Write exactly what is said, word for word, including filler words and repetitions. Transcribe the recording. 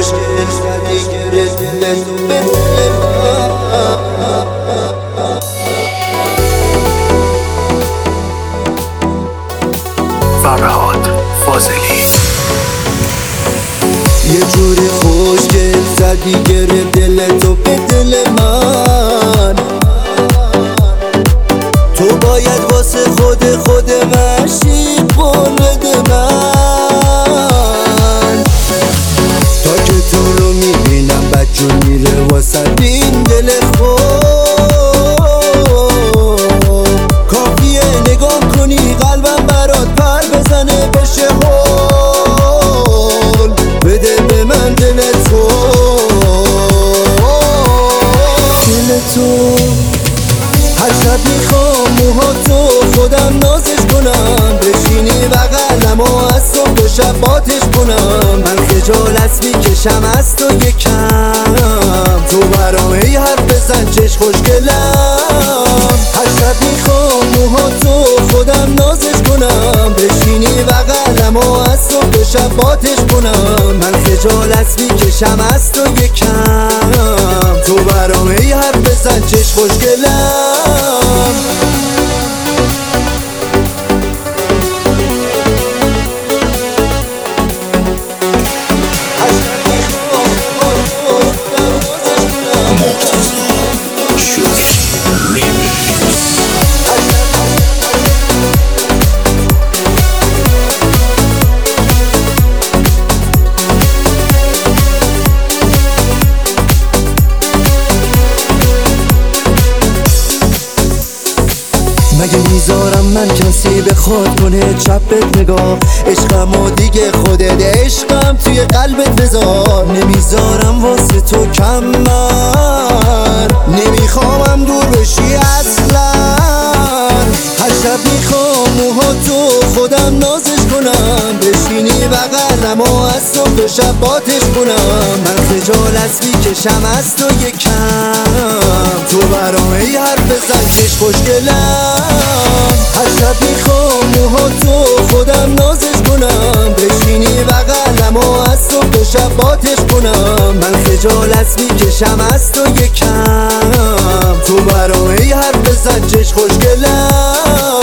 خوشگل زدی گرفت دلتو به دل من. فرهاد فاضلی. یه جوری خوشگل زدی گرفت دلتو به دل من. تو باید واسه خود خود مشی قول من. تا که تو رو میبینم بدجور میره واسه این دل خود. کافیه نگاه کنی قلبم برات پر بزنه بشه هول. بده به من دل تو، دل تو. هر شب میخوام موهاتو خودم نازش کنم، بشینی بغلم و از صبح و شب باتش کنم. من خجالت میکشم از تو یکم، تو برام ای حرف بزن چش خوشگلم. هر شب میخوام موهاتو خودم نازش کنم، بشینی بغلم و از صبح و شب باتش کنم. من خجالت میکشم از تو یکم، تو برام ای حرف بزن چش خوشگلم. مگه میذارم من کسی بخواد کنه چپت نگاه؟ عشقم و دیگه خودت عشقم توی قلبت بذار. نمیذارم واسه تو کم من، نمیخوامم دور بشی اصلا. هر شب میخوام موهاتو خودم نازش کنم، بشینی بغلم و از صبح و شب باتش کنم. من خجالت میکشم از تو یکم، تو برام ای حرف بزن چش خوشگلم. هر شب میخوام موهاتو خودم نازش کنم، بشینی بغلم و از صبح و شب باتش کنم. من خجالت میکشم از تو یکم، تو برام ای حرف بزن چش خوشگلم.